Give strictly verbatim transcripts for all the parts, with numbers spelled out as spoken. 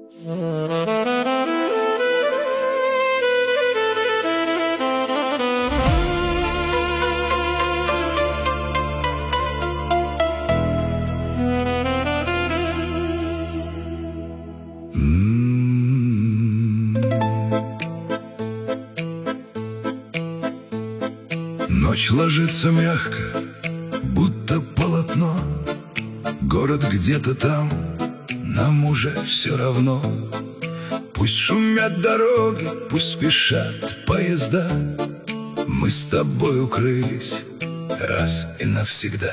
Ночь ложится мягко, будто полотно. Город где-то там, нам уже все равно. Пусть шумят дороги, пусть спешат поезда, мы с тобой укрылись раз и навсегда.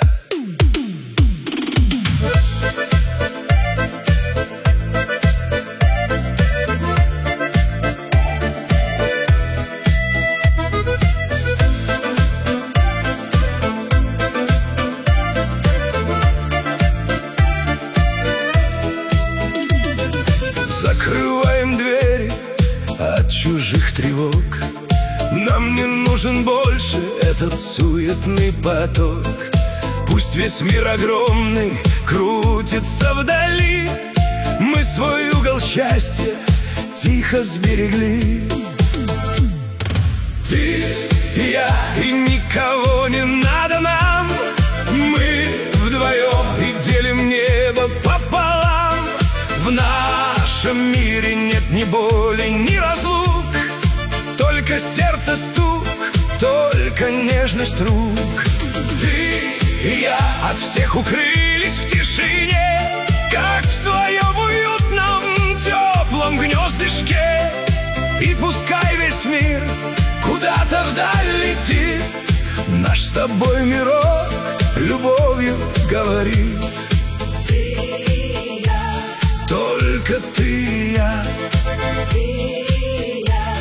Закрываем двери от чужих тревог. Нам не нужен больше этот суетный поток. Пусть весь мир огромный крутится вдали, мы свой угол счастья тихо сберегли. Ты, я и никого не надо нам. Мы вдвоем и делим небо пополам. В нашем мире нет ни боли, ни разлук, только сердце стук, только нежность рук. Ты и я от всех укрылись в тишине, как в своем уютном теплом гнездышке. И пускай весь мир куда-то вдаль летит, наш с тобой мирок любовью говорит. Только ты и я, ты и я.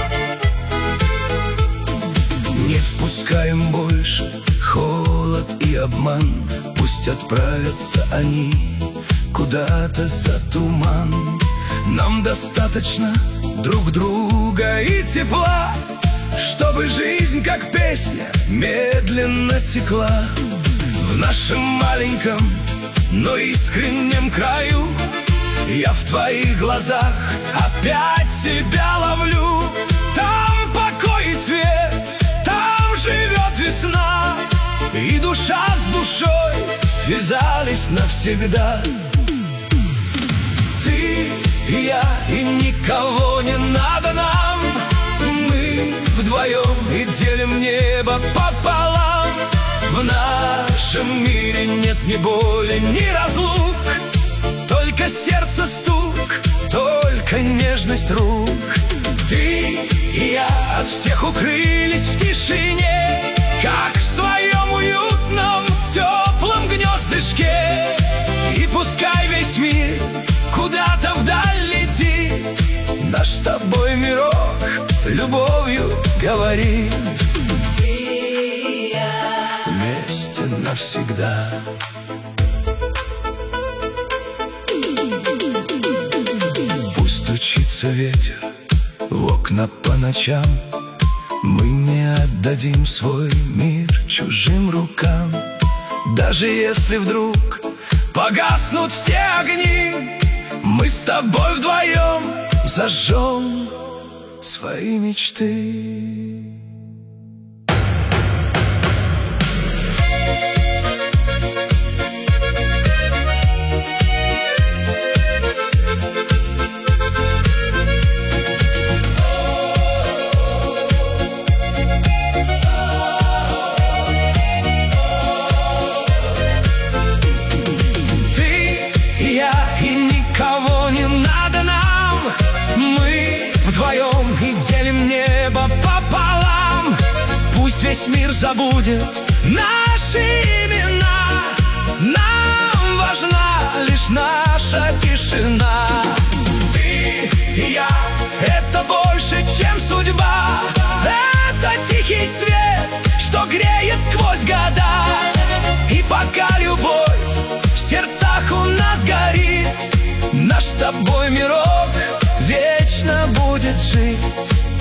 Не впускаем больше холод и обман. Пусть отправятся они куда-то за туман. Нам достаточно друг друга и тепла, чтобы жизнь, как песня, медленно текла. В нашем маленьком, но искреннем краю я в твоих глазах опять себя ловлю. Там покой и свет, там живет весна, и душа с душой связались навсегда. Ты и я, и никого не надо нам. Мы вдвоем и делим небо пополам. В нашем мире нет ни боли, ни разлук, только сердце стук, только нежность рук. Ты и я от всех укрылись в тишине, как в своем уютном теплом гнездышке. И пускай весь мир куда-то вдаль летит, наш с тобой мирок любовью говорит. Ты и я вместе навсегда. Стучится ветер в окна по ночам, мы не отдадим свой мир чужим рукам. Даже если вдруг погаснут все огни, мы с тобой вдвоем зажжем свои мечты. Весь мир забудет наши имена, нам важна лишь наша тишина. Ты и я — это больше, чем судьба. Это тихий свет, что греет сквозь года. И пока любовь в сердцах у нас горит, наш с тобой мирок вечно будет жить.